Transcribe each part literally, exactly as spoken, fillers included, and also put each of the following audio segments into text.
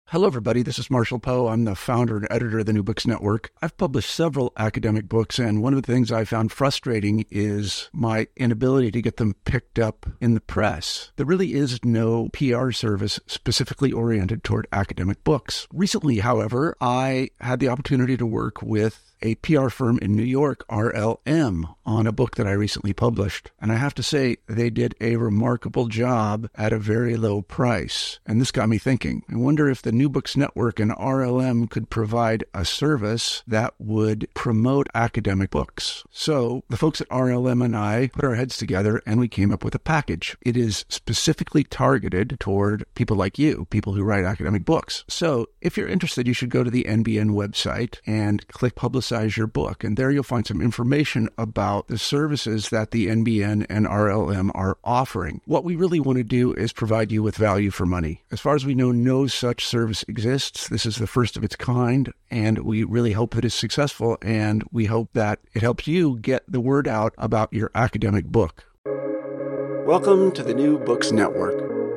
Hello, everybody. This is Marshall Poe. I'm the founder and editor of the New Books Network. I've published several academic books, and one of the things I found frustrating is my inability to get them picked up in the press. There really is no P R service specifically oriented toward academic books. Recently, however, I had the opportunity to work with a P R firm in New York, R L M, on a book that I recently published. And I have to say, they did a remarkable job at a very low price. And this got me thinking. I wonder if the New Books Network and R L M could provide a service that would promote academic books. So the folks at R L M and I put our heads together and we came up with a package. It is specifically targeted toward people like you, people who write academic books. So if you're interested, you should go to the N B N website and click Publicize your book. And there you'll find some information about the services that the N B N and R L M are offering. What we really want to do is provide you with value for money. As far as we know, no such service exists. This is the first of its kind, and we really hope that it's successful, and we hope that it helps you get the word out about your academic book. Welcome to the New Books Network.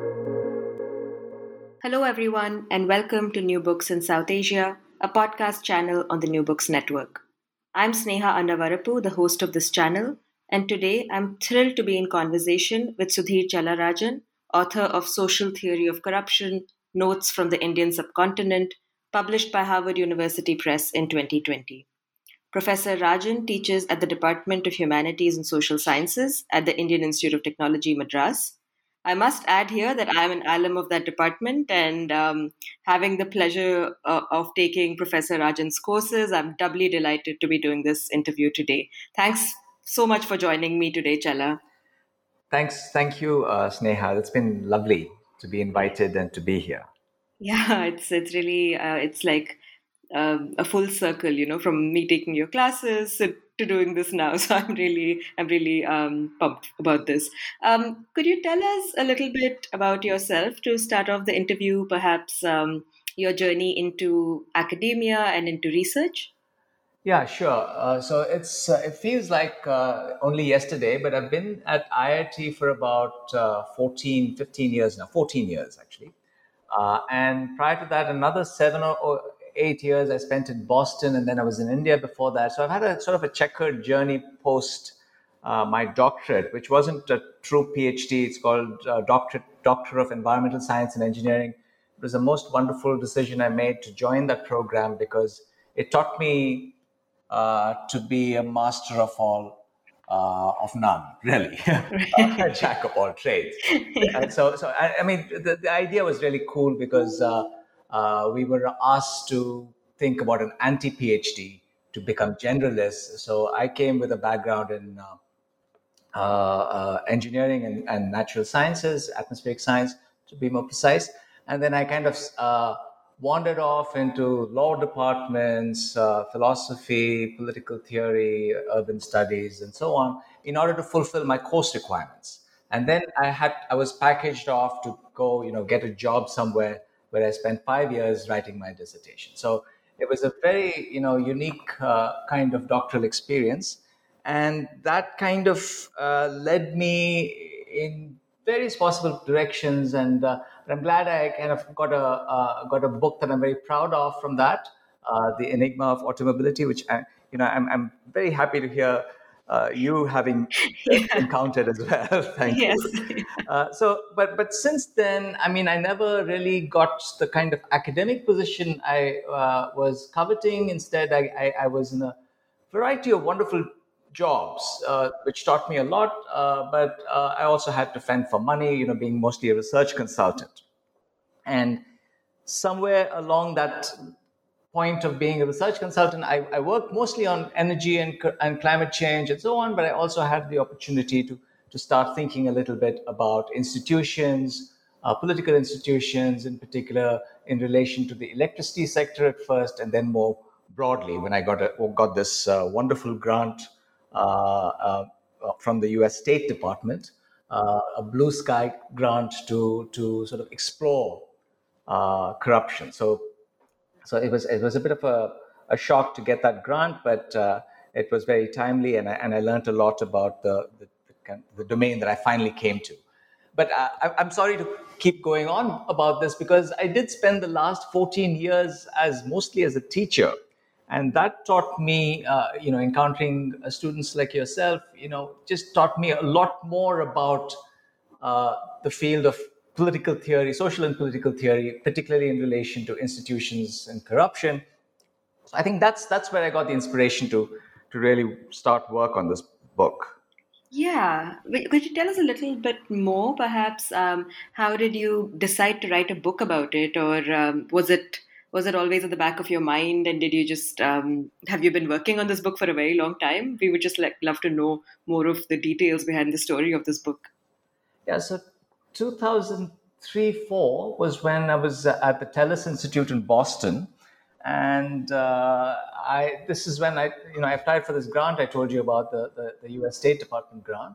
Hello, everyone, and welcome to New Books in South Asia, a podcast channel on the New Books Network. I'm Sneha Annavarapu, the host of this channel, and today I'm thrilled to be in conversation with Sudhir Chellarajan, author of Social Theory of Corruption, Notes from the Indian Subcontinent, published by Harvard University Press in twenty twenty. Professor Rajan teaches at the Department of Humanities and Social Sciences at the Indian Institute of Technology, Madras. I must add here that I am an alum of that department, and um, having the pleasure uh, of taking Professor Rajan's courses, I'm doubly delighted to be doing this interview today. Thanks so much for joining me today, Chella. Thanks. Thank you, uh, Sneha. It's been lovely to be invited and to be here. Yeah, it's it's really, uh, it's like um, a full circle, you know, from me taking your classes to to doing this now. So I'm really, I'm really um, pumped about this. Um, could you tell us a little bit about yourself to start off the interview, perhaps um, your journey into academia and into research? Yeah, sure. Uh, so it's uh, it feels like uh, only yesterday, but I've been at I I T for about uh, fourteen, fifteen years now, fourteen years actually. Uh, and prior to that, another seven or, or eight years I spent in Boston, and then I was in India before that. So I've had a sort of a checkered journey post uh, my doctorate, which wasn't a true PhD. It's called uh, Doctorate, Doctor of Environmental Science and Engineering. It was the most wonderful decision I made to join that program because it taught me uh, to be a master of all, uh, of none, really, a jack of all trades. And so, so I, I mean, the, the idea was really cool because uh, uh, we were asked to think about an anti-PhD to become generalists. So I came with a background in uh, uh, uh, engineering and, and natural sciences, atmospheric science, to be more precise. And then I kind of uh, wandered off into law departments, uh, philosophy, political theory, urban studies, and so on, in order to fulfill my course requirements. And then I had I was packaged off to go, you know, get a job somewhere where I spent five years writing my dissertation. So it was a very, you know, unique uh, kind of doctoral experience, and that kind of uh, led me in various possible directions. And uh, I'm glad I kind of got a uh, got a book that I'm very proud of from that, uh, The Enigma of Automobility, which I, you know, I'm I'm very happy to hear uh, you having Yeah. encountered as well. Thank Yes. you. Uh, so, but but since then, I mean, I never really got the kind of academic position I uh, was coveting. Instead, I, I I was in a variety of wonderful jobs, uh, which taught me a lot. Uh, but uh, I also had to fend for money, you know, being mostly a research consultant. And somewhere along that point of being a research consultant, I, I worked mostly on energy and, and climate change and so on. But I also had the opportunity to to start thinking a little bit about institutions, uh, political institutions in particular, in relation to the electricity sector at first, and then more broadly when I got a, got this uh, wonderful grant uh, uh, from the U S State Department, uh, a blue sky grant to to sort of explore uh, corruption. So so it was it was a bit of a, a shock to get that grant, but uh, it was very timely, and I and I learned a lot about the the, the, the domain that I finally came to. but I, I'm sorry to keep going on about this because I did spend the last fourteen years as mostly as a teacher. And that taught me, uh, you know, encountering uh, students like yourself, you know, just taught me a lot more about uh, the field of political theory, social and political theory, particularly in relation to institutions and corruption. So I think that's that's where I got the inspiration to to really start work on this book. Yeah. Wait, could you tell us a little bit more, perhaps? Um, how did you decide to write a book about it, or um, was it was it always at the back of your mind? And did you just um, have you been working on this book for a very long time? We would just like love to know more of the details behind the story of this book. Yeah. So two thousand three four was when I was at the Telus Institute in Boston, and uh, I this is when I you know I applied for this grant I told you about, the the, the U S State Department grant,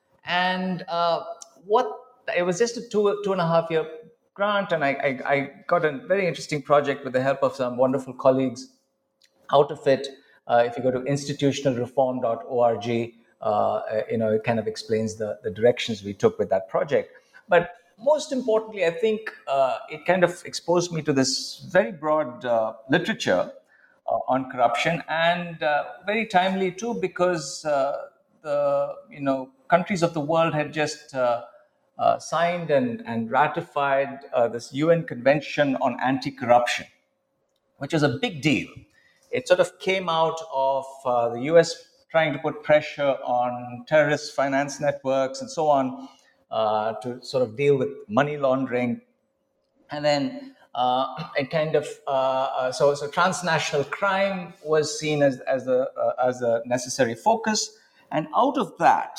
and uh, what it was just a two two and a half year grant, and I, I I got a very interesting project with the help of some wonderful colleagues out of it. Uh, if you go to institutional reform dot org, uh, you know, it kind of explains the, the directions we took with that project. But most importantly, I think uh, it kind of exposed me to this very broad uh, literature uh, on corruption, and uh, very timely too, because uh, the you know countries of the world had just uh, uh, signed and, and ratified uh, this U N Convention on Anti-Corruption, which was a big deal. It sort of came out of uh, the U S trying to put pressure on terrorist finance networks and so on uh, to sort of deal with money laundering. And then uh, it kind of, uh, uh, so, so transnational crime was seen as, as, a, uh, as a necessary focus. And out of that,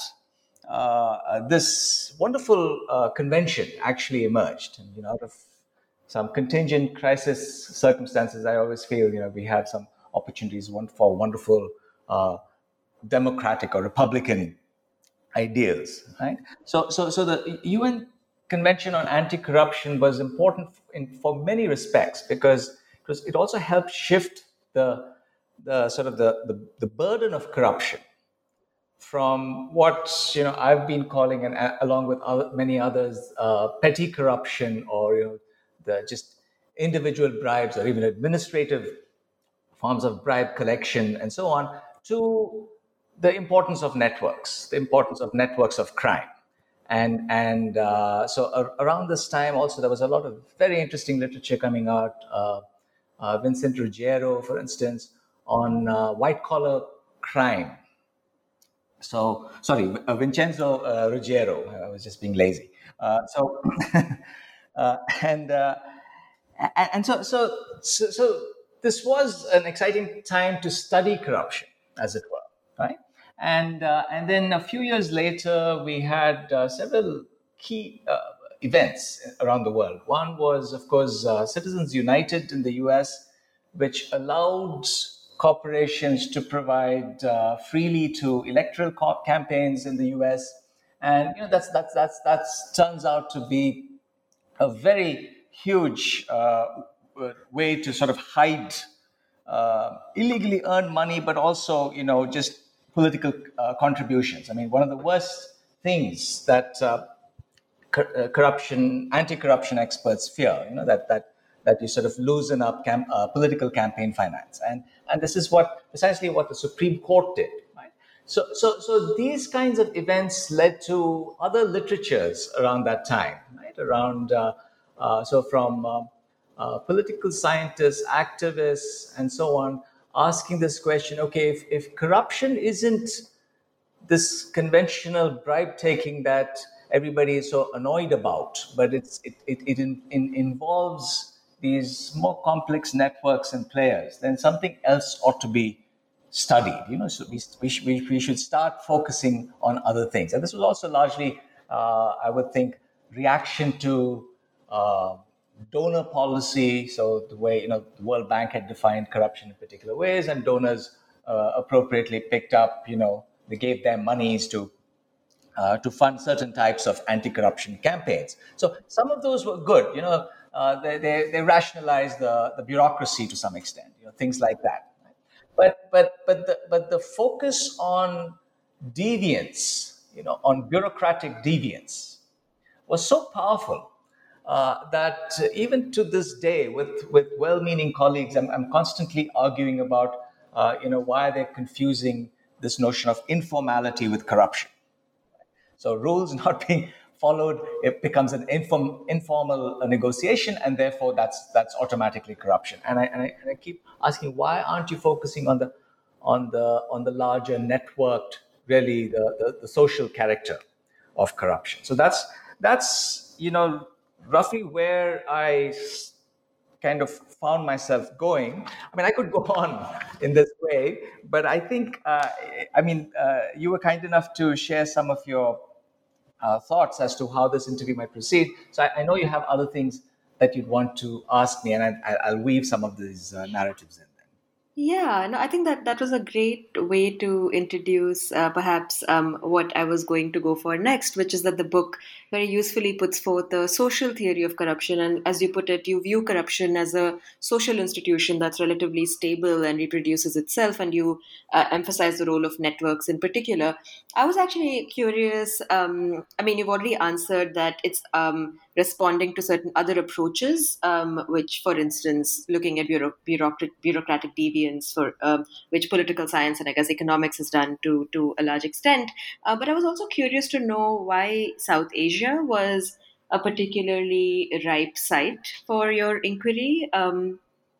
uh, this wonderful uh, convention actually emerged. And, you know, out of some contingent crisis circumstances, I always feel, you know, we have some opportunities for wonderful uh, democratic or republican ideals, right? So, so, so the U N Convention on Anti-Corruption was important in, for many respects, because it, was, it also helped shift the, the sort of the, the, the burden of corruption from what you know I've been calling, and along with other, many others, uh, petty corruption, or you know the just individual bribes, or even administrative forms of bribe collection and so on, to the importance of networks, the importance of networks of crime. And, and uh, so uh, around this time also, there was a lot of very interesting literature coming out. Uh, uh, Vincent Ruggiero, for instance, on uh, white-collar crime. So, sorry, uh, Vincenzo uh, Ruggiero. I was just being lazy. Uh, so, uh, and, uh, and and so, so so so this was an exciting time to study corruption, as it were, right? And uh, and then a few years later, we had uh, several key uh, events around the world. One was, of course, uh, Citizens United in the U S, which allowed corporations to provide uh, freely to electoral co- campaigns in the U S, and you know that's that's that's that's turns out to be a very huge uh, way to sort of hide uh, illegally earned money, but also you know just political uh, contributions. I mean, one of the worst things that uh, cor- uh, corruption, anti-corruption experts fear, you know, that that that you sort of loosen up cam- uh, political campaign finance, and and this is what precisely what the Supreme Court did. Right? So so so these kinds of events led to other literatures around that time, right? Around uh, uh, so from uh, uh, political scientists, activists, and so on, asking this question: okay, if, if corruption isn't this conventional bribe taking that everybody is so annoyed about, but it's it it, it in, in involves these more complex networks and players, then something else ought to be studied. You know, so we we, we should start focusing on other things. And this was also largely, uh, I would think, reaction to uh, donor policy. So the way you know the World Bank had defined corruption in particular ways, and donors uh, appropriately picked up. You know, they gave them monies to. Uh, to fund certain types of anti-corruption campaigns. So some of those were good. You know, uh, they, they they rationalized the, the bureaucracy to some extent. You know, things like that. But but but the but the focus on deviance, you know, on bureaucratic deviance, was so powerful uh, that even to this day, with, with well-meaning colleagues, I'm, I'm constantly arguing about, uh, you know, why they're confusing this notion of informality with corruption. So rules not being followed, it becomes an inform, informal negotiation, and therefore that's that's automatically corruption. And I, and I and I keep asking, why aren't you focusing on the on the on the larger networked, really the, the, the social character of corruption? So that's that's you know roughly where I kind of found myself going. I mean, I could go on in this way, but I think, uh, I mean, uh, you were kind enough to share some of your uh, thoughts as to how this interview might proceed. So I, I know you have other things that you'd want to ask me, and I, I'll weave some of these uh, narratives in. Yeah, no, I think that that was a great way to introduce uh, perhaps um, what I was going to go for next, which is that the book very usefully puts forth a social theory of corruption. And as you put it, you view corruption as a social institution that's relatively stable and reproduces itself, and you uh, emphasize the role of networks in particular. I was actually curious. Um, I mean, you've already answered that it's um, responding to certain other approaches, um, which, for instance, looking at bureau- bureaucratic, bureaucratic deviance for um, which political science and I guess economics has done to to a large extent. Uh, but I was also curious to know why South Asia was a particularly ripe site for your inquiry, um,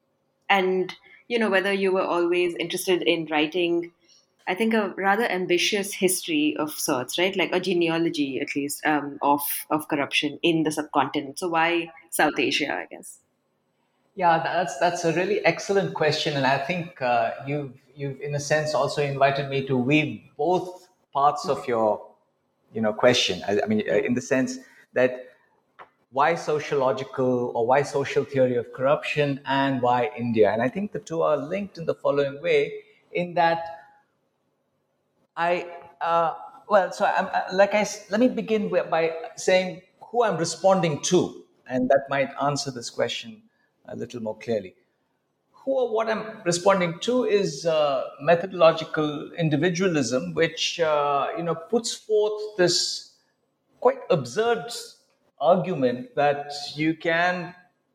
and you know whether you were always interested in writing, I think, a rather ambitious history of sorts, right? Like a genealogy, at least, um, of of corruption in the subcontinent. So why South Asia, I guess? Yeah, that's that's a really excellent question, and I think uh, you've you've in a sense also invited me to weave both parts of your you know question. I, I mean, uh, in the sense that why sociological or why social theory of corruption and why India, and I think the two are linked in the following way. In that, I uh, well, so I'm uh, like I s- let me begin with, by saying who I'm responding to, and that might answer this question a little more clearly. Who or what I'm responding to is uh, methodological individualism, which uh, you know puts forth this quite absurd argument that you can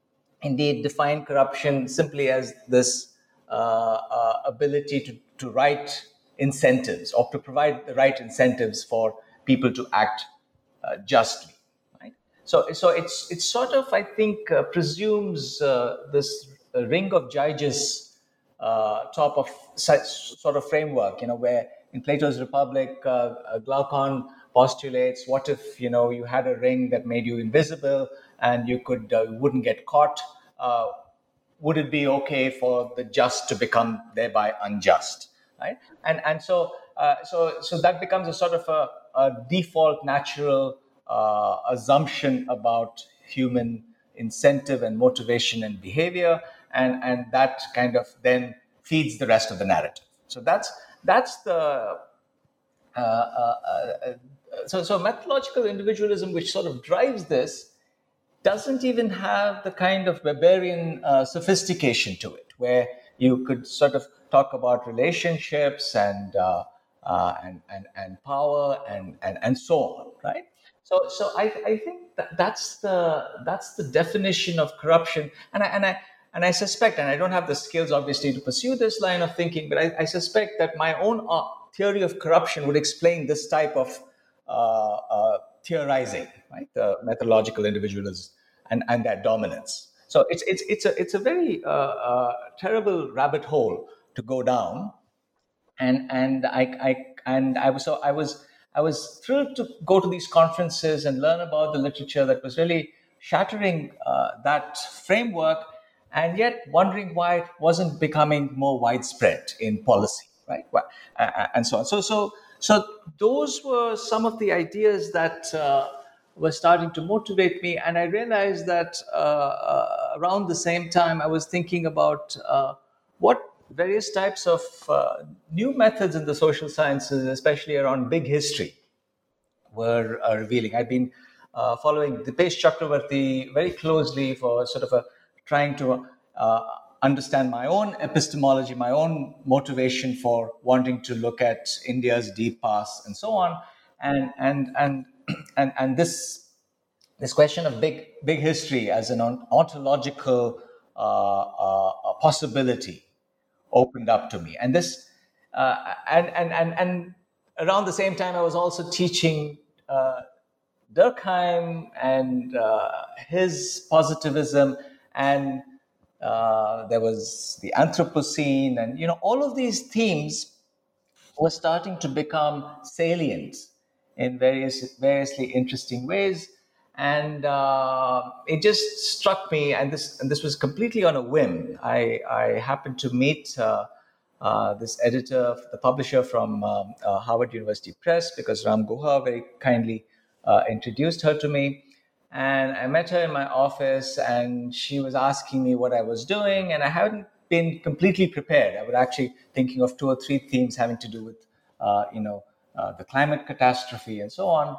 indeed define corruption simply as this uh, uh, ability to, to write incentives or to provide the right incentives for people to act uh, justly. Right? So, so it's it's sort of, I think, uh, presumes uh, this uh, ring of judges uh, top of such sort of framework, you know, where in Plato's Republic, uh, uh, Glaucon postulates, what if, you know, you had a ring that made you invisible and you could uh, wouldn't get caught? Uh, would it be okay for the just to become thereby unjust, right? And and so uh, so so that becomes a sort of a, a default natural uh, assumption about human incentive and motivation and behavior, and and that kind of then feeds the rest of the narrative. So that's that's the uh, uh, uh, so so methodological individualism, which sort of drives this, doesn't even have the kind of barbarian uh, sophistication to it, where you could sort of talk about relationships and uh, uh, and, and and power and, and and so on, right? So so I, I think that that's the that's the definition of corruption, and I and I and I suspect, and I don't have the skills obviously to pursue this line of thinking, but I, I suspect that my own uh, theory of corruption would explain this type of uh, uh, theorizing, right? The methodological individualism and, and that dominance. So it's it's it's a it's a very uh, uh, terrible rabbit hole to go down, and and I, I and I was so I was I was thrilled to go to these conferences and learn about the literature that was really shattering uh, that framework, and yet wondering why it wasn't becoming more widespread in policy, right? Uh, and so on. So so so those were some of the ideas that uh, were starting to motivate me, and I realized that uh, uh, around the same time I was thinking about uh, what various types of uh, new methods in the social sciences, especially around big history, were uh, revealing. I've been uh, following Dipesh Chakravarty very closely for sort of a trying to uh, understand my own epistemology, my own motivation for wanting to look at India's deep past and so on. And and and and and this this question of big big history as an ontological uh, uh, possibility opened up to me. And this uh, and, and and and around the same time, I was also teaching uh, Durkheim and uh, his positivism, and uh, there was the Anthropocene, and you know all of these themes were starting to become salient in various variously interesting ways. And uh, it just struck me, and this and this was completely on a whim. I, I happened to meet uh, uh, this editor, the publisher from um, uh, Harvard University Press, because Ram Guha very kindly uh, introduced her to me. And I met her in my office, and she was asking me what I was doing, and I hadn't been completely prepared. I was actually thinking of two or three themes having to do with, uh, you know, uh, the climate catastrophe and so on.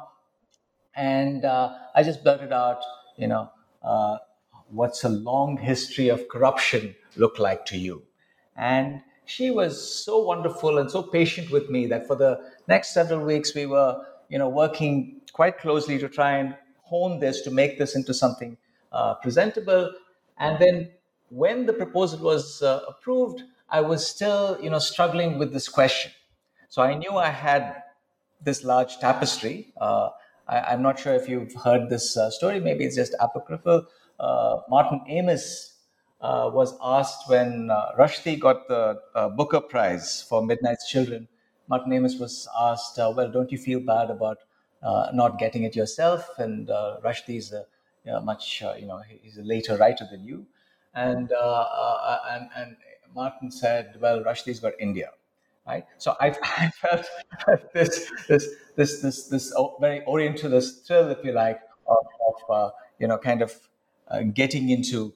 And uh, I just blurted out, you know, uh, what's a long history of corruption look like to you? And she was so wonderful and so patient with me that for the next several weeks, we were, you know, working quite closely to try and hone this, to make this into something uh, presentable. And then when the proposal was uh, approved, I was still, you know, struggling with this question. So I knew I had this large tapestry. Uh, I, I'm not sure if you've heard this uh, story. Maybe it's just apocryphal. Uh, Martin Amis uh, was asked when uh, Rushdie got the uh, Booker Prize for Midnight's Children. Martin Amis was asked, uh, well, don't you feel bad about uh, not getting it yourself? And uh, Rushdie is a you know, much, uh, you know, he's a later writer than you. And, uh, uh, and, and Martin said, well, Rushdie's got India. Right, so I, I felt this, this, this, this, this very Orientalist thrill, if you like, of, of uh, you know, kind of uh, getting into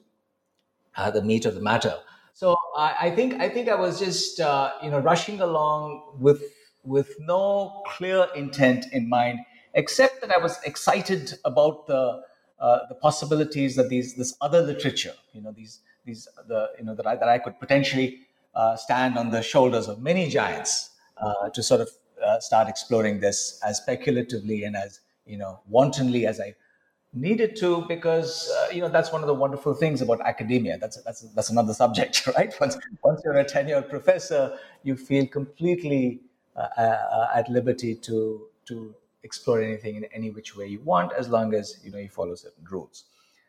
uh, the meat of the matter. So I, I think, I think I was just, uh, you know, rushing along with, with no clear intent in mind, except that I was excited about the, uh, the possibilities that these, this other literature, you know, these, these, the, you know, that I, that I could potentially Uh, stand on the shoulders of many giants uh, to sort of uh, start exploring this as speculatively and as, you know, wantonly as I needed to, because uh, you know that's one of the wonderful things about academia. That's that's that's another subject, right? Once once you're a tenured professor, you feel completely uh, uh, at liberty to to explore anything in any which way you want, as long as you know you follow certain rules.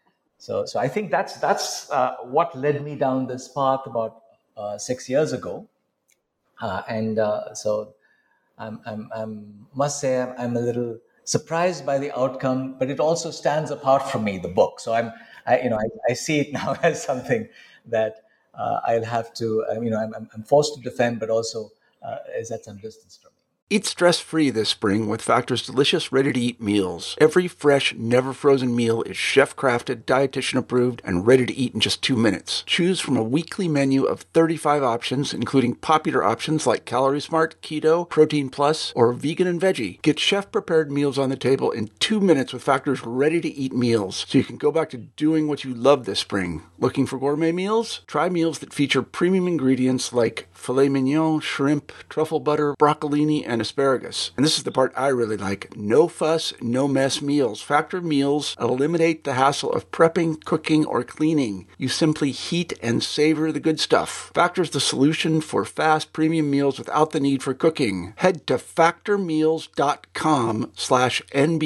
So so I think that's that's uh, what led me down this path about Uh, six years ago, uh, and uh, so I'm, I'm, I'm must say I'm, I'm a little surprised by the outcome, but it also stands apart from me, the book. So I'm, I, you know, I, I see it now as something that uh, I'll have to, uh, you know, I'm, I'm forced to defend, but also uh, is at some distance from me. Eat stress-free this spring with Factor's delicious, ready-to-eat meals. Every fresh, never-frozen meal is chef-crafted, dietitian-approved, and ready to eat in just two minutes. Choose from a weekly menu of thirty-five options, including popular options like Calorie Smart, Keto, Protein Plus, or Vegan and Veggie. Get chef-prepared meals on the table in two minutes with Factor's ready-to-eat meals, so you can go back to doing what you love this spring. Looking for gourmet meals? Try meals that feature premium ingredients like filet mignon, shrimp, truffle butter, broccolini, and asparagus. And this is the part I really like. No fuss, no mess meals. Factor meals eliminate the hassle of prepping, cooking, or cleaning. You simply heat and savor the good stuff. Factor's the solution for fast premium meals without the need for cooking. Head to factormeals.com slash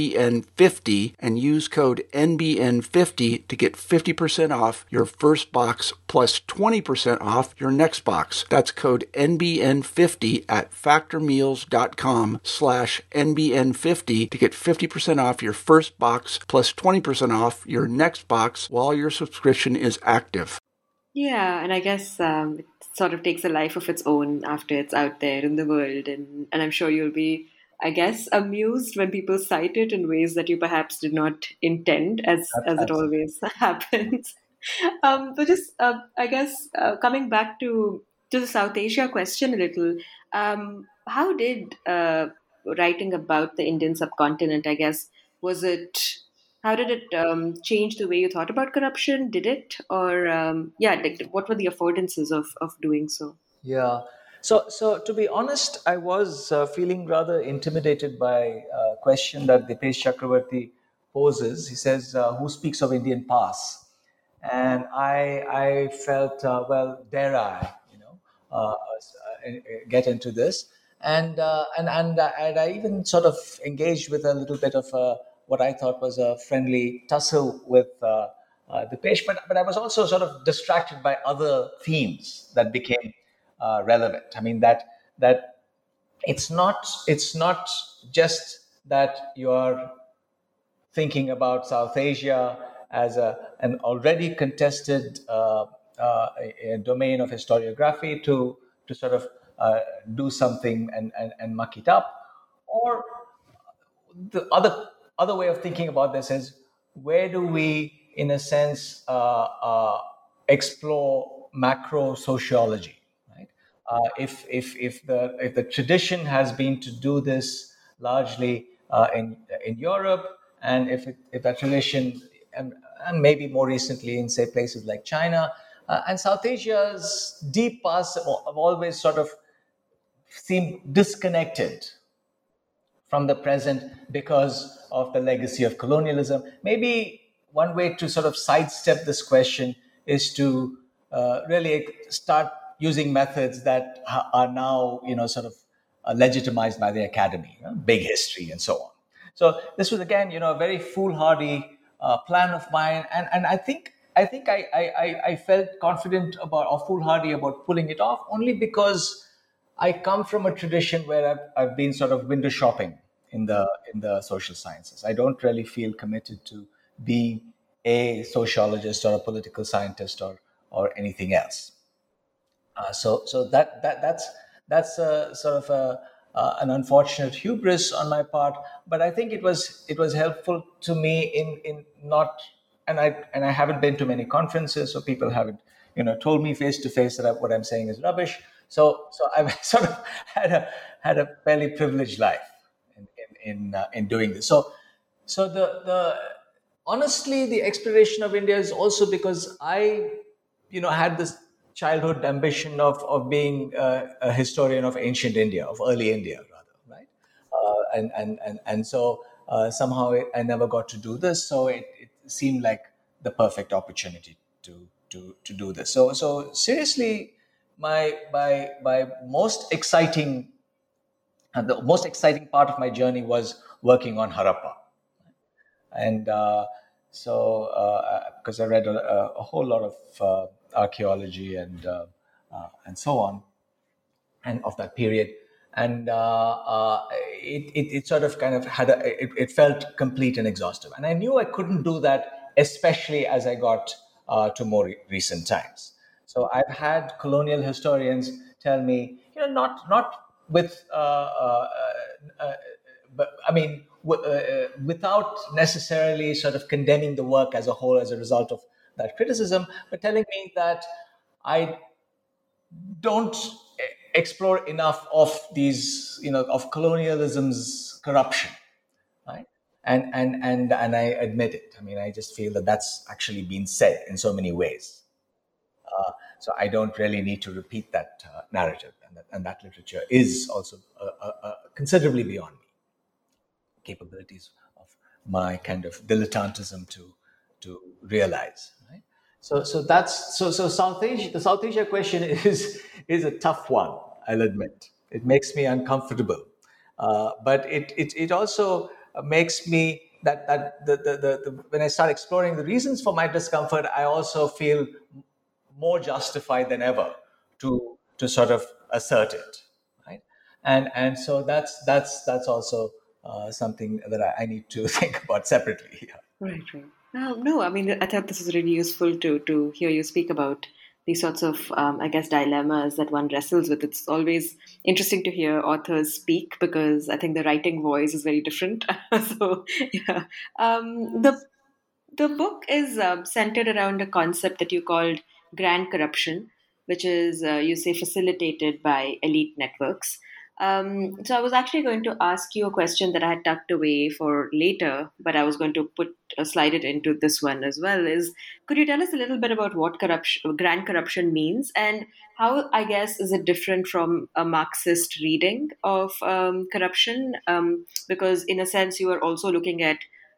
NBN50 and use code N B N fifty to get fifty percent off your first box plus twenty percent off your next box. That's code N B N fifty at factormeals.com slash N B N fifty to get fifty percent off your first box plus twenty percent off your next box while your subscription is active. Yeah, and I guess um, it sort of takes a life of its own after it's out there in the world. And, and I'm sure you'll be, I guess, amused when people cite it in ways that you perhaps did not intend, as, as it always happens. um, but just, uh, I guess, uh, coming back to, to the South Asia question a little, um, how did uh, writing about the Indian subcontinent, I guess, was it, how did it um, change the way you thought about corruption? Did it? Or, um, yeah, like, what were the affordances of, of doing so? Yeah. So, so to be honest, I was uh, feeling rather intimidated by a question that Dipesh Chakravarty poses. He says, uh, "Who speaks of Indian past?" And I, I felt, uh, well, dare I, you know, uh, uh, get into this, and uh, and and, uh, and I even sort of engaged with a little bit of uh, what I thought was a friendly tussle with uh, uh, Dipesh, but but I was also sort of distracted by other themes that became uh, relevant. I mean that that it's not it's not just that you're thinking about South Asia as a, an already contested uh, uh, a, a domain of historiography to to sort of uh, do something and, and, and muck it up. Or the other other way of thinking about this is, where do we, in a sense, uh, uh, explore macro sociology? Right? Uh, if if if the if the tradition has been to do this largely uh, in in Europe, and if it, if that tradition, and, and maybe more recently in say places like China uh, and South Asia's deep past have always sort of seemed disconnected from the present because of the legacy of colonialism. Maybe one way to sort of sidestep this question is to uh, really start using methods that are now, you know, sort of uh, legitimized by the academy, you know, big history and so on. So this was again, you know, a very foolhardy uh, plan of mine, and and I think I think I I, I felt confident about, or foolhardy about pulling it off, only because I come from a tradition where I've, I've been sort of window shopping in the in the social sciences. I don't really feel committed to being a sociologist or a political scientist or or anything else. Uh, so so that that that's that's a sort of a uh, an unfortunate hubris on my part. But I think it was it was helpful to me in in not and I and I haven't been to many conferences, so people haven't, you know, told me face to face that I, what I'm saying is rubbish. So, so I've sort of had a had a fairly privileged life in in in, uh, in doing this. So, so the the honestly, the exploration of India is also because I, you know, had this childhood ambition of of being uh, a historian of ancient India, of early India, rather, right? Uh, and and and and so uh, somehow I never got to do this. So it, it seemed like the perfect opportunity to to to do this. So so seriously. My my my most exciting, uh, the most exciting part of my journey was working on Harappa, and uh, so uh, because I read a, a whole lot of uh, archaeology and uh, uh, and so on, and of that period, and uh, uh, it, it it sort of kind of had a it, it felt complete and exhaustive, and I knew I couldn't do that, especially as I got uh, to more re- recent times. So I've had colonial historians tell me, you know, not not with, uh, uh, uh, but I mean, w- uh, without necessarily sort of condemning the work as a whole as a result of that criticism, but telling me that I don't explore enough of these, you know, of colonialism's corruption, right? And and and and I admit it. I mean, I just feel that that's actually been said in so many ways. Uh, so I don't really need to repeat that uh, narrative, and that, and that literature is also uh, uh, uh, considerably beyond me, capabilities of my kind of dilettantism to to realize. Right? So so that's so so South Asia. The South Asia question is is a tough one. I'll admit it makes me uncomfortable, uh, but it, it it also makes me that that the, the, the, the when I start exploring the reasons for my discomfort, I also feel more justified than ever to to sort of assert it, right? And and so that's that's that's also uh, something that I, I need to think about separately here. Right, right. No, no, I mean, I thought this was really useful to to hear you speak about these sorts of, um, I guess, dilemmas that one wrestles with. It's always interesting to hear authors speak because I think the writing voice is very different. So, yeah. Um, the the book is um, centered around a concept that you called grand corruption, which is, uh, you say, facilitated by elite networks. Um, so I was actually going to ask you a question that I had tucked away for later, but I was going to put uh, slide it into this one as well. Is could you tell us a little bit about what corruption, grand corruption means, and how, I guess, is it different from a Marxist reading of um, corruption? Um, because in a sense, you are also looking at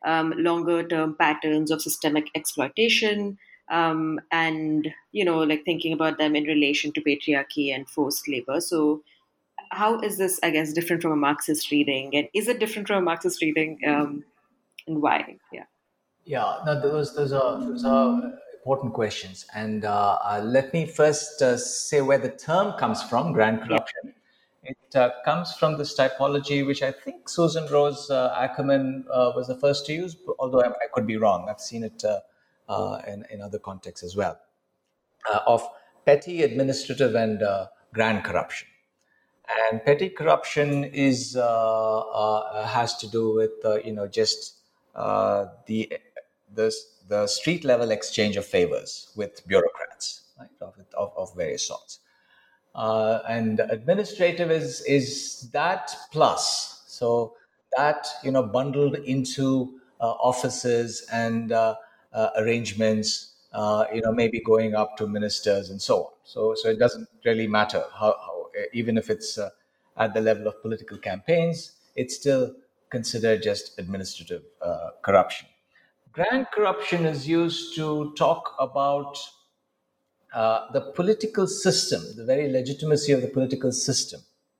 um, longer term patterns of systemic exploitation, um, and, you know, like thinking about them in relation to patriarchy and forced labor. So how is this, I guess, different from a Marxist reading? And is it different from a Marxist reading? Um, and why? Yeah. Yeah, no, those those are those are important questions, and uh, uh, let me first uh, say where the term comes from. Grand Yeah. corruption. It uh, comes from this typology, which I think Susan Rose uh, Ackerman uh, was the first to use, although I, I could be wrong. I've seen it uh, uh, in in other contexts as well, uh, of petty administrative and uh, grand corruption. And petty corruption is uh, uh, has to do with uh, you know just uh, the the the street level exchange of favors with bureaucrats, right, of, of, of various sorts. Uh, and administrative is is that plus, so that, you know bundled into uh, offices and uh, uh, arrangements, uh, you know maybe going up to ministers and so on. So so it doesn't really matter how, how even if it's uh, at the level of political campaigns, it's still considered just administrative uh, corruption. Grand corruption is used to talk about uh, the political system, the very legitimacy of the political system,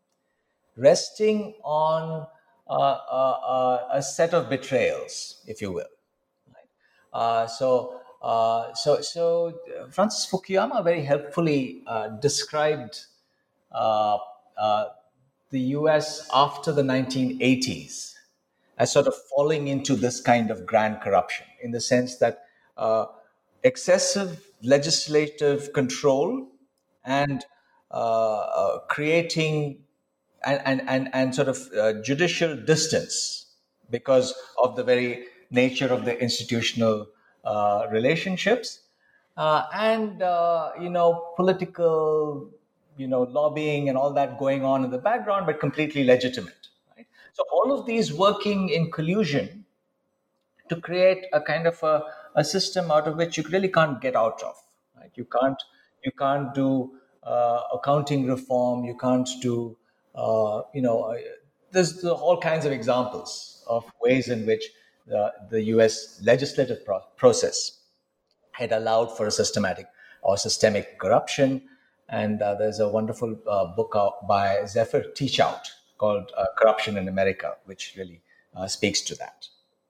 resting on uh, uh, uh, a set of betrayals, if you will. Right? Uh, so, uh, so, so Francis Fukuyama very helpfully uh, described uh, uh, the U S after the nineteen eighties as sort of falling into this kind of grand corruption, in the sense that uh, excessive legislative control and uh, uh, creating and, and, and, and sort of uh, judicial distance because of the very nature of the institutional uh, relationships, uh, and uh, you know political you know lobbying and all that going on in the background, but completely legitimate. Right? So all of these working in collusion to create a kind of a, a system out of which you really can't get out of. Right? You can't you can't do uh, accounting reform. You can't do uh, you know. Uh, there's, there's all kinds of examples of ways in which the, the U S legislative pro- process had allowed for a systematic or systemic corruption. And uh, there's a wonderful uh, book out by Zephyr Teachout called uh, Corruption in America, which really uh, speaks to that.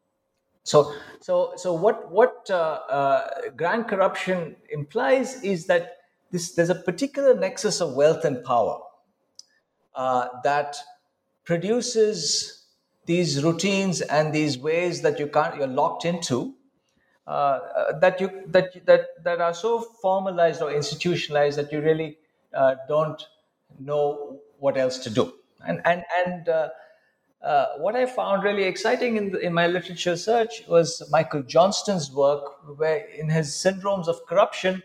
So, so, so what what uh, uh, grand corruption implies is that this, there's a particular nexus of wealth and power uh, that produces these routines and these ways that you can't you're locked into, uh, uh, that you that that that are so formalized or institutionalized that you really uh, don't know what else to do. And and and uh, uh, what I found really exciting in the, in my literature search was Michael Johnston's work, where in his Syndromes of Corruption,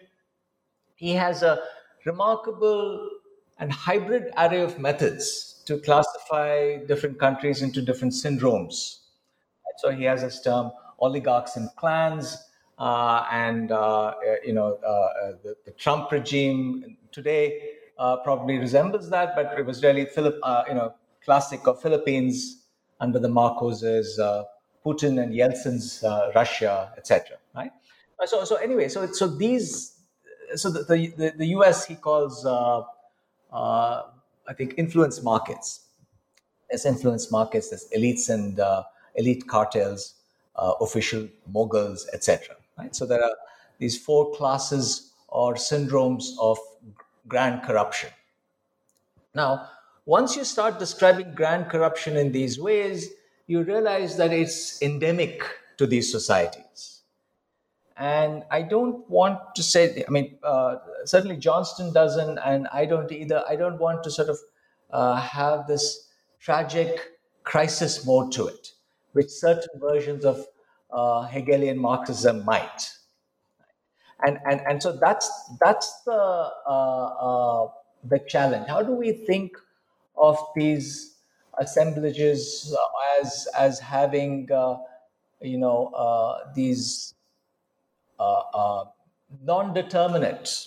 he has a remarkable and hybrid array of methods to classify different countries into different syndromes. So he has this term oligarchs and clans, uh, and uh, you know uh, the, the Trump regime today uh, probably resembles that, but it was really Philip, uh, you know, classic of Philippines under the Marcoses, uh, Putin and Yeltsin's uh, Russia, et cetera. Right? So so anyway, so so these so the the, the U S he calls uh, uh, I think influence markets. There's influence markets, there's elites and uh, elite cartels, uh, official moguls, et cetera. Right? So there are these four classes or syndromes of grand corruption. Now, once you start describing grand corruption in these ways, you realize that it's endemic to these societies. And I don't want to say, I mean, uh, certainly Johnston doesn't, and I don't either. I don't want to sort of uh, have this tragic crisis mode to it, which certain versions of uh, Hegelian Marxism might. And, and, and so that's, that's the, uh, uh, the challenge. How do we think of these assemblages as, as having, uh, you know, uh, these uh, uh, non-determinate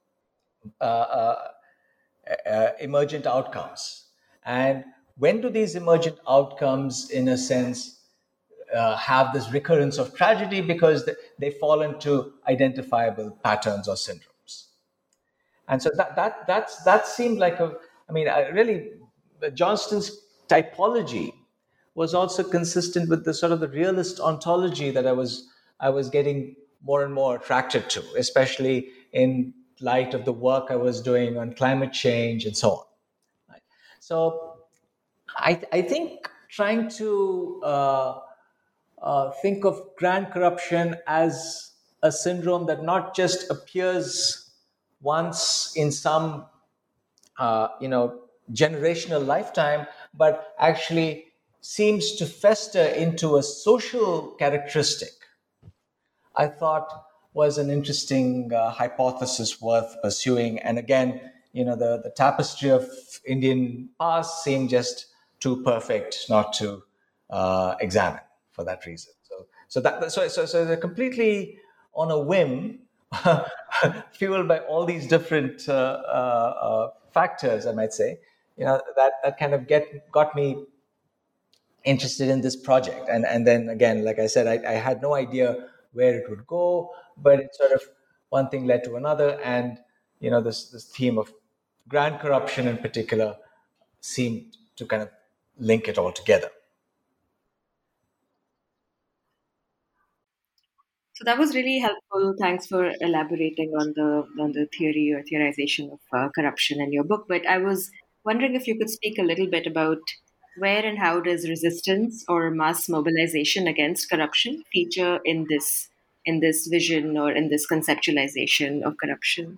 uh, uh, uh, emergent outcomes? And when do these emergent outcomes, in a sense, uh, have this recurrence of tragedy because they, they fall into identifiable patterns or syndromes. And so that that that's that seemed like a, I mean, I really, Johnston's typology was also consistent with the sort of the realist ontology that I was I was getting more and more attracted to, especially in light of the work I was doing on climate change and so on. Right? So I, I think trying to uh, uh, think of grand corruption as a syndrome that not just appears once in some uh, you know generational lifetime, but actually seems to fester into a social characteristic, I thought was an interesting uh, hypothesis worth pursuing. And again, you know, the, the tapestry of Indian past seemed just too perfect not to uh, examine for that reason. So, so that so so so they're completely on a whim, fueled by all these different uh, uh, uh, factors, I might say. You know, that that kind of get got me interested in this project. And and then again, like I said, I, I had no idea where it would go, but it sort of one thing led to another, and you know this this theme of grand corruption in particular seemed to kind of link it all together. So that was really helpful. Thanks for elaborating on the on the theory or theorization of uh, corruption in your book. But I was wondering if you could speak a little bit about where and how does resistance or mass mobilization against corruption feature in this in this vision or in this conceptualization of corruption?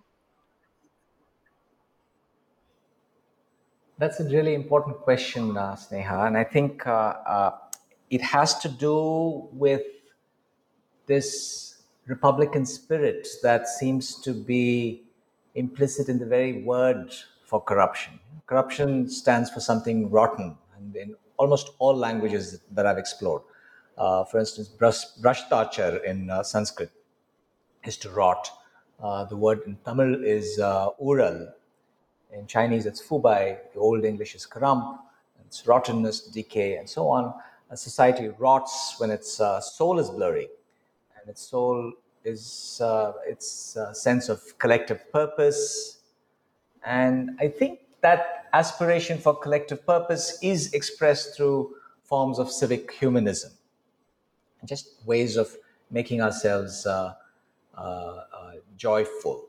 That's a really important question, uh, Sneha, and I think uh, uh, it has to do with this Republican spirit that seems to be implicit in the very word for corruption. Corruption stands for something rotten, and in almost all languages that I've explored. Uh, for instance, brashtachar in uh, Sanskrit is to rot. Uh, the word in Tamil is uh, ural. In Chinese, it's fubai. The Old English is karamp. It's rottenness, decay, and so on. A society rots when its uh, soul is blurry, and its soul is uh, its uh, sense of collective purpose. And I think that aspiration for collective purpose is expressed through forms of civic humanism, just ways of making ourselves uh, uh, uh, joyful.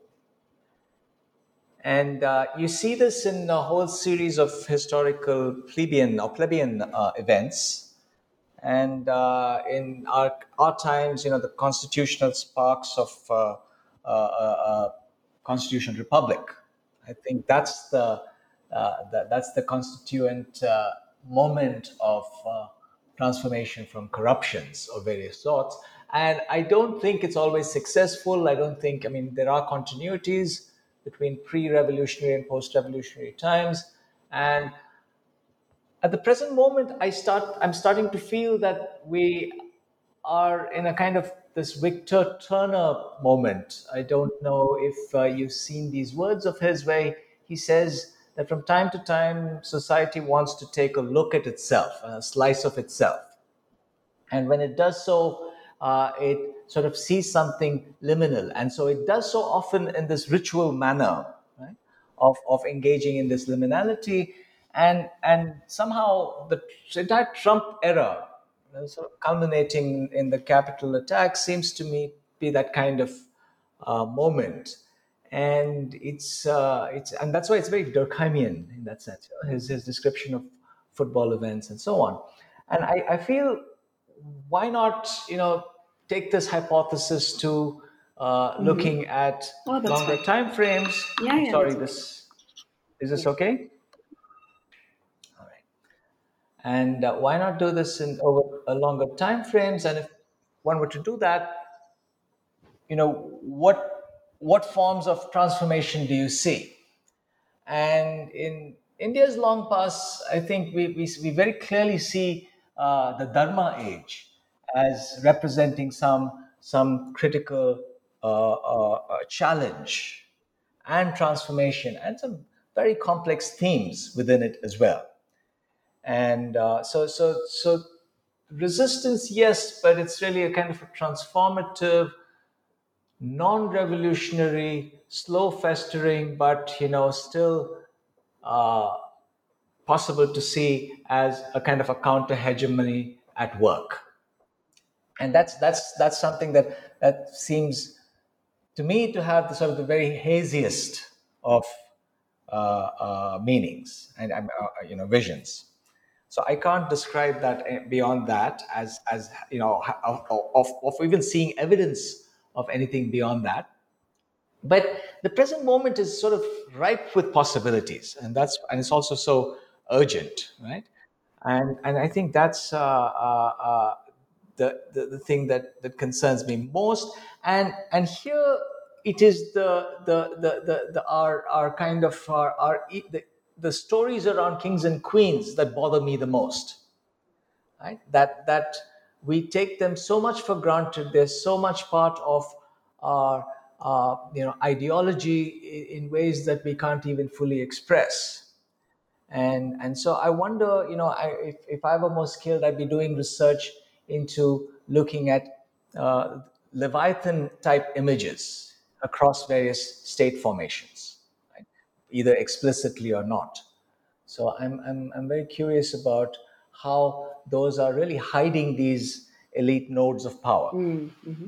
And uh, you see this in a whole series of historical plebeian or plebeian uh, events. And uh, in our, our times, you know, the constitutional sparks of uh, uh, uh, uh, constitutional republic. I think that's the uh, that, that's the constituent uh, moment of uh, transformation from corruptions of various sorts. And I don't think it's always successful. I don't think. I mean, there are continuities between pre-revolutionary and post-revolutionary times, and at the present moment, I start. I'm starting to feel that we are in a kind of this Victor Turner moment. I don't know if uh, you've seen these words of his, where he says that from time to time, society wants to take a look at itself, a slice of itself, and when it does so, uh, it sort of sees something liminal, and so it does so often in this ritual manner, right, of of engaging in this liminality. And and somehow the entire Trump era, you know, sort of culminating in the Capitol attack, seems to me be that kind of uh, moment, and it's uh, it's and that's why it's very Durkheimian in that sense. You know, his his description of football events and so on, and I, I feel why not you know take this hypothesis to uh, mm-hmm. looking at oh, longer right. time frames. Yeah, yeah, Sorry, this is this okay? And uh, why not do this in over a longer time frames? And if one were to do that, you know, what what forms of transformation do you see? And in India's long past, I think we we, we very clearly see uh, the Dharma age as representing some some critical uh, uh, challenge and transformation, and some very complex themes within it as well. And uh, so, so, so resistance, yes, but it's really a kind of a transformative, non-revolutionary, slow festering, but you know, still uh, possible to see as a kind of a counter hegemony at work. And that's that's that's something that that seems to me to have the sort of the very haziest of uh, uh, meanings and uh, you know visions. So I can't describe that beyond that as as you know of, of, of even seeing evidence of anything beyond that. But the present moment is sort of ripe with possibilities, and that's and it's also so urgent, right? And and I think that's uh, uh, uh, the, the the thing that that concerns me most. And and here it is the the the the, the our our kind of our, our the, the stories around kings and queens that bother me the most, right? That that we take them so much for granted. They're so much part of our uh, you know ideology in ways that we can't even fully express. And and so I wonder, you know, I, if if I were more skilled, I'd be doing research into looking at uh, Leviathan type images across various state formations, right? Either explicitly or not. So I'm, I'm, I'm very curious about how those are really hiding these elite nodes of power. Mm-hmm.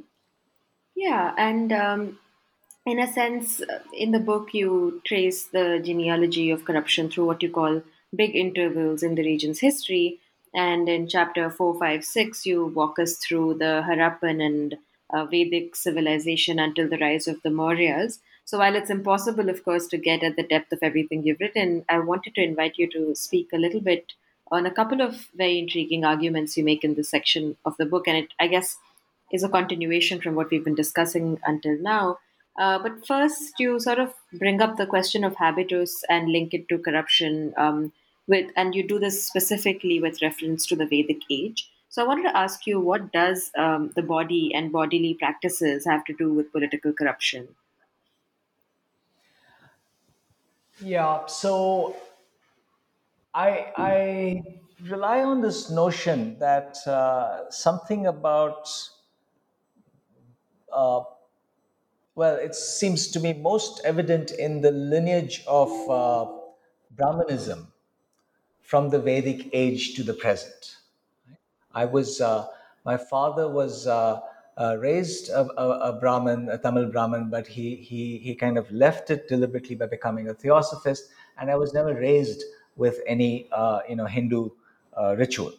Yeah, and um, in a sense, uh, in the book, you trace the genealogy of corruption through what you call big intervals in the region's history. And in chapter four, five, six, you walk us through the Harappan and uh, Vedic civilization until the rise of the Mauryas. So while it's impossible, of course, to get at the depth of everything you've written, I wanted to invite you to speak a little bit on a couple of very intriguing arguments you make in this section of the book. And it, I guess, is a continuation from what we've been discussing until now. Uh, but first, you sort of bring up the question of habitus and link it to corruption, um, with, and you do this specifically with reference to the Vedic age. So I wanted to ask you, what does um, the body and bodily practices have to do with political corruption? Yeah, so I, I rely on this notion that uh, something about, uh, well, it seems to me most evident in the lineage of uh, Brahmanism from the Vedic age to the present. I was, uh, my father was uh, uh, raised a, a, a Brahmin, a Tamil Brahmin, but he, he, he kind of left it deliberately by becoming a theosophist. And I was never raised with any, uh, you know, Hindu uh, ritual.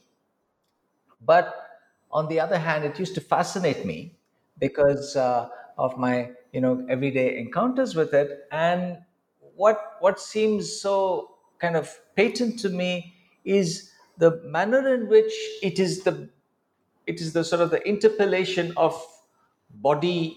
But on the other hand, it used to fascinate me because uh, of my, you know, everyday encounters with it. And what what seems so kind of patent to me is the manner in which it is the it is the sort of the interpellation of body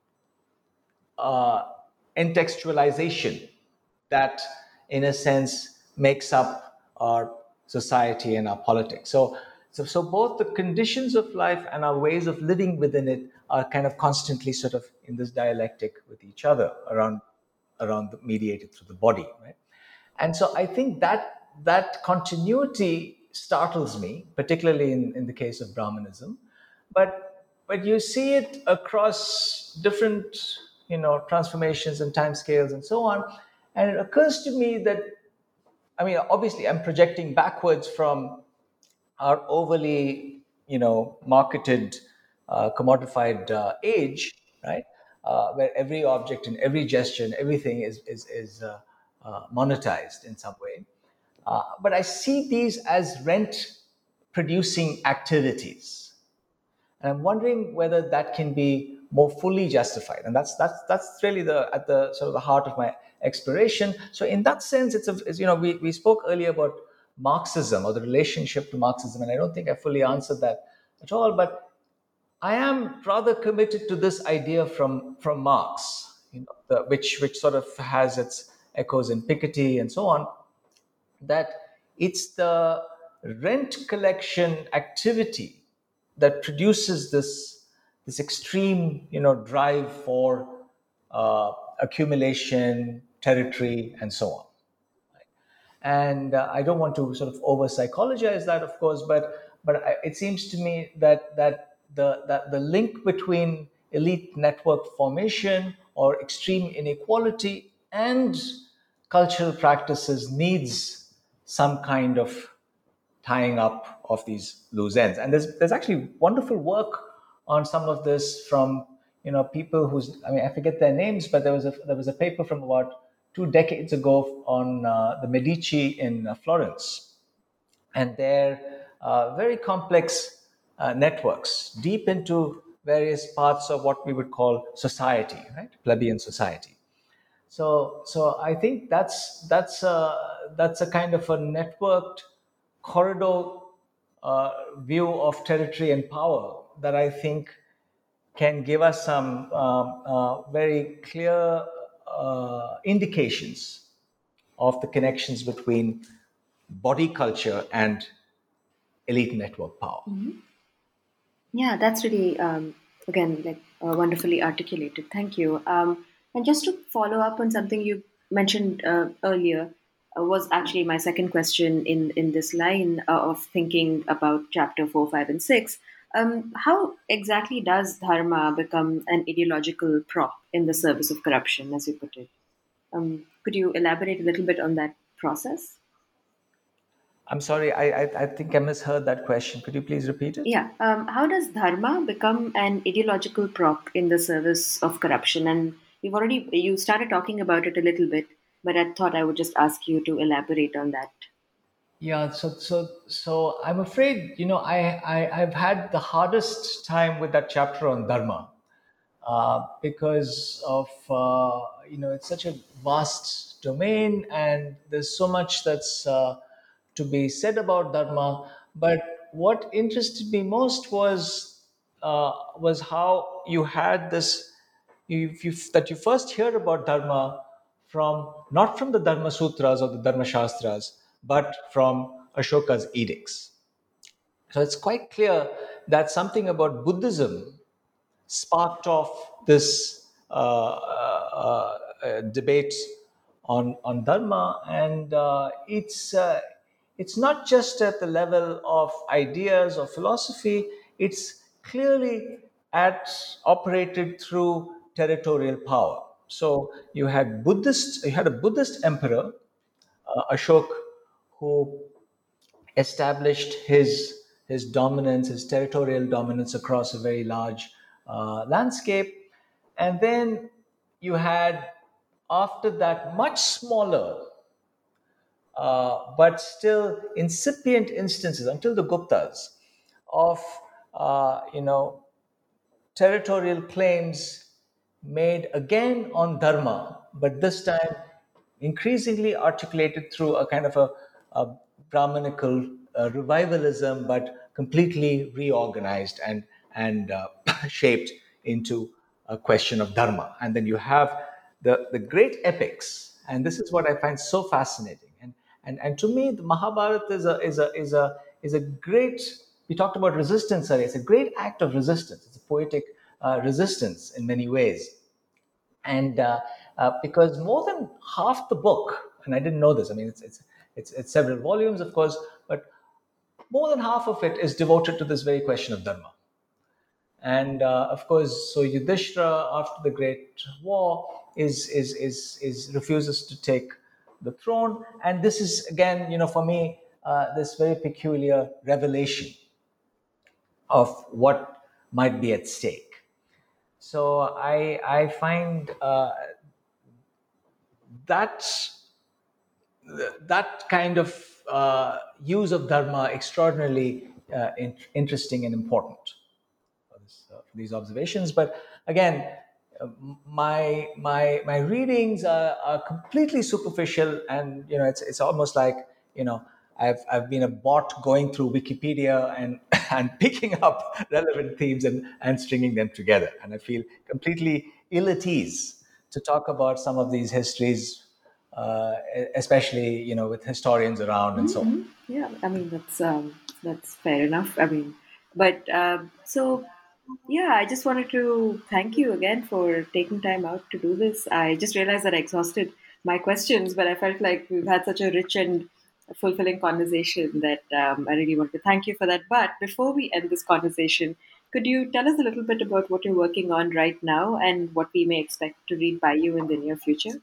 uh, intextualization that, in a sense, makes up our society and our politics. So, so, so both the conditions of life and our ways of living within it are kind of constantly sort of in this dialectic with each other around, around the, mediated through the body, right? And so I think that that continuity startles me, particularly in, in the case of Brahmanism. But but you see it across different, you know, transformations and timescales and so on. And it occurs to me that, I mean, obviously I'm projecting backwards from our overly, you know, marketed, uh, commodified uh, age, right? Uh, where every object and every gesture and everything is is, is uh, uh, monetized in some way. Uh, but I see these as rent-producing activities, and I'm wondering whether that can be more fully justified. And that's that's that's really the at the sort of the heart of my exploration. So in that sense, it's a it's, you know we we spoke earlier about Marxism or the relationship to Marxism, and I don't think I fully answered that at all. But I am rather committed to this idea from from Marx, you know, the, which which sort of has its echoes in Piketty and so on. That it's the rent collection activity that produces this this extreme, you know, drive for uh, accumulation, territory, and so on. And uh, I don't want to sort of over psychologize that, of course, but but it seems to me that that the that the link between elite network formation or extreme inequality and cultural practices needs some kind of tying up of these loose ends. And there's there's actually wonderful work on some of this from you know people who's I mean I forget their names, but there was a there was a paper from about two decades ago on uh, the Medici in uh, Florence, and their uh, very complex uh, networks deep into various parts of what we would call society, right? Plebeian society. So, so I think that's that's a, that's a kind of a networked corridor uh, view of territory and power that I think can give us some um, uh, very clear uh, indications of the connections between body culture and elite network power. Mm-hmm. Yeah, that's really, um, again, like uh, wonderfully articulated. Thank you. Um, and just to follow up on something you mentioned uh, earlier, uh, was actually my second question in, in this line uh, of thinking about chapter four, five, and six. Um, how exactly does dharma become an ideological prop in the service of corruption, as you put it? Um, could you elaborate a little bit on that process? I'm sorry, I, I, I think I misheard that question. Could you please repeat it? Yeah. Um, how does dharma become an ideological prop in the service of corruption? And you've already you started talking about it a little bit, but I thought I would just ask you to elaborate on that. Yeah, so so so I'm afraid you know I, I I've had the hardest time with that chapter on dharma uh, because of uh, you know it's such a vast domain and there's so much that's uh, to be said about dharma. But what interested me most was uh, was how you had this you, you that you first hear about dharma from not from the Dharma Sutras or the Dharma Shastras, but from Ashoka's edicts. So it's quite clear that something about Buddhism sparked off this uh, uh, uh, debate on on dharma, and uh, it's uh, it's not just at the level of ideas or philosophy. It's clearly at operated through territorial power. So you had Buddhist, you had a Buddhist emperor, uh, Ashok, who established his his dominance, his territorial dominance across a very large uh, landscape. And then you had, after that, much smaller, uh, but still incipient instances until the Guptas of, uh, you know, territorial claims made again on dharma, but this time increasingly articulated through a kind of a, a Brahmanical uh, revivalism, but completely reorganized and and uh, shaped into a question of dharma. And then you have the the great epics, and this is what I find so fascinating. And and and to me, the Mahabharata is a is a is a is a great. We talked about resistance earlier. It's a great act of resistance. It's a poetic uh, resistance in many ways. And uh, uh, because more than half the book, and I didn't know this, I mean, it's, it's, it's, it's several volumes, of course, but more than half of it is devoted to this very question of dharma. And uh, of course, so Yudhishthira, after the Great War, is, is, is, is refuses to take the throne. And this is, again, you know, for me, uh, this very peculiar revelation of what might be at stake. So I I find uh, that that kind of uh, use of dharma extraordinarily uh, in, interesting and important for, this, uh, for these observations. But again, uh, my my my readings are, are completely superficial, and you know it's it's almost like you know. I've I've been a bot going through Wikipedia and and picking up relevant themes and, and stringing them together. And I feel completely ill at ease to talk about some of these histories, uh, especially you know with historians around and mm-hmm. so on. Yeah, I mean that's um, that's fair enough. I mean, but uh, so yeah, I just wanted to thank you again for taking time out to do this. I just realized that I exhausted my questions, but I felt like we've had such a rich and a fulfilling conversation that um, I really want to thank you for that. But before we end this conversation, could you tell us a little bit about what you're working on right now and what we may expect to read by you in the near future?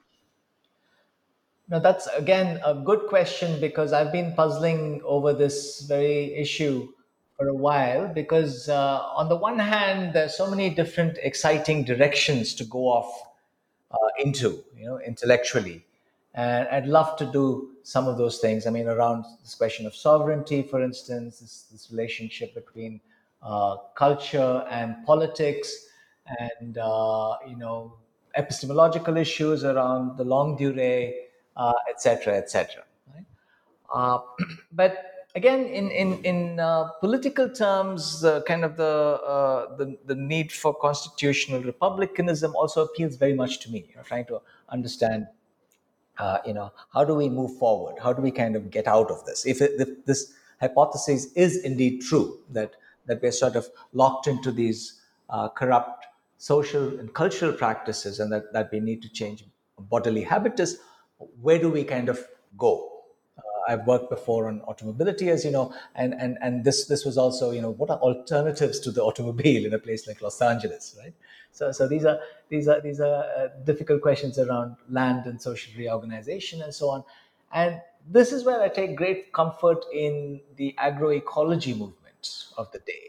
Now, that's again a good question because I've been puzzling over this very issue for a while. Because, uh, on the one hand, there's so many different exciting directions to go off uh, into, you know, intellectually. And I'd love to do some of those things. I mean, around this question of sovereignty, for instance, this, this relationship between uh, culture and politics, and uh, you know, epistemological issues around the longue durée, uh, et cetera, et cetera. Right? Uh, but again, in in in uh, political terms, the kind of the, uh, the the need for constitutional republicanism also appeals very much to me. You know, trying to understand, uh, you know, how do we move forward? How do we kind of get out of this? If, it, if this hypothesis is indeed true, that that we're sort of locked into these uh, corrupt social and cultural practices, and that, that we need to change bodily habitus, where do we kind of go? Uh, I've worked before on automobility, as you know, and, and, and this, this was also, you know, what are alternatives to the automobile in a place like Los Angeles, right? So, so these are these are these are uh, difficult questions around land and social reorganization and so on. And this is where I take great comfort in the agroecology movement of the day.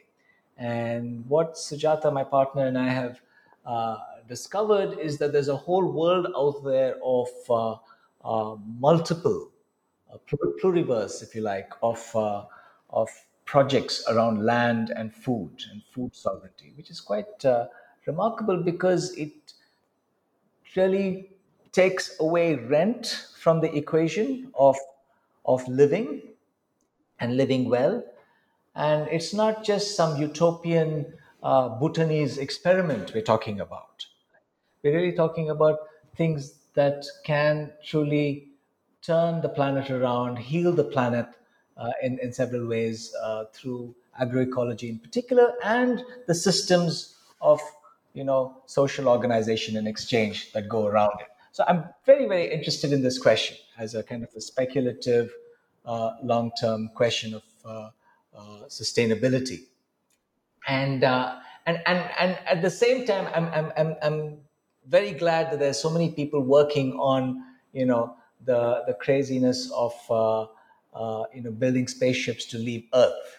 And what Sujata, my partner, and I have uh, discovered is that there's a whole world out there of uh, uh, multiple, uh, pluriverse, if you like, of uh, of projects around land and food and food sovereignty, which is quite uh, remarkable because it really takes away rent from the equation of of living and living well. And it's not just some utopian uh, Bhutanese experiment we're talking about. We're really talking about things that can truly turn the planet around, heal the planet uh, in, in several ways, uh, through agroecology in particular, and the systems of, you know, social organization and exchange that go around it. So I'm very, very interested in this question as a kind of a speculative, uh, long-term question of uh, uh, sustainability. And, uh, and and and at the same time, I'm, I'm I'm I'm very glad that there's so many people working on, you know, the the craziness of uh, uh, you know, building spaceships to leave Earth.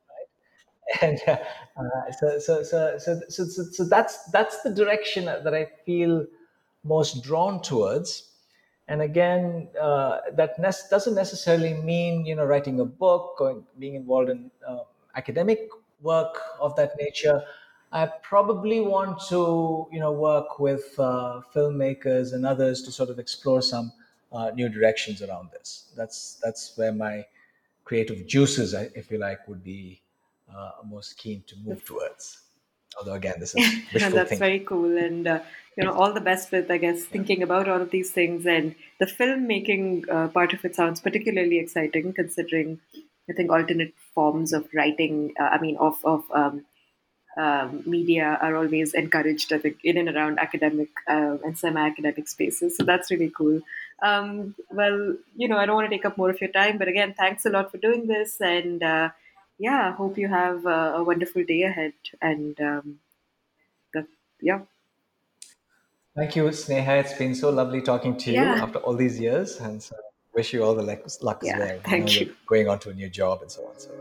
And uh, uh, so, so, so, so, so, so, so that's that's the direction that I feel most drawn towards. And again, uh, that ne- doesn't necessarily mean, you know, writing a book or being involved in uh, academic work of that nature. I probably want to, you know, work with uh, filmmakers and others to sort of explore some uh, new directions around this. That's that's where my creative juices, if you like, would be uh, most keen to move towards. Although again, this is wishful That's thinking. very cool, and uh, you know, all the best with, I guess, thinking about all of these things. And the filmmaking uh, part of it sounds particularly exciting, considering I think alternate forms of writing. Uh, I mean, of of um, um, media are always encouraged, I think, in and around academic uh, and semi-academic spaces. So that's really cool. Um, well, you know, I don't want to take up more of your time, but again, thanks a lot for doing this, and uh, yeah, hope you have uh, a wonderful day ahead. And um, the, yeah, Thank you, Sneha. It's been so lovely talking to you yeah, after all these years, and so wish you all the luck luck as yeah. well. I know Thank you're you. going on to a new job and so on. So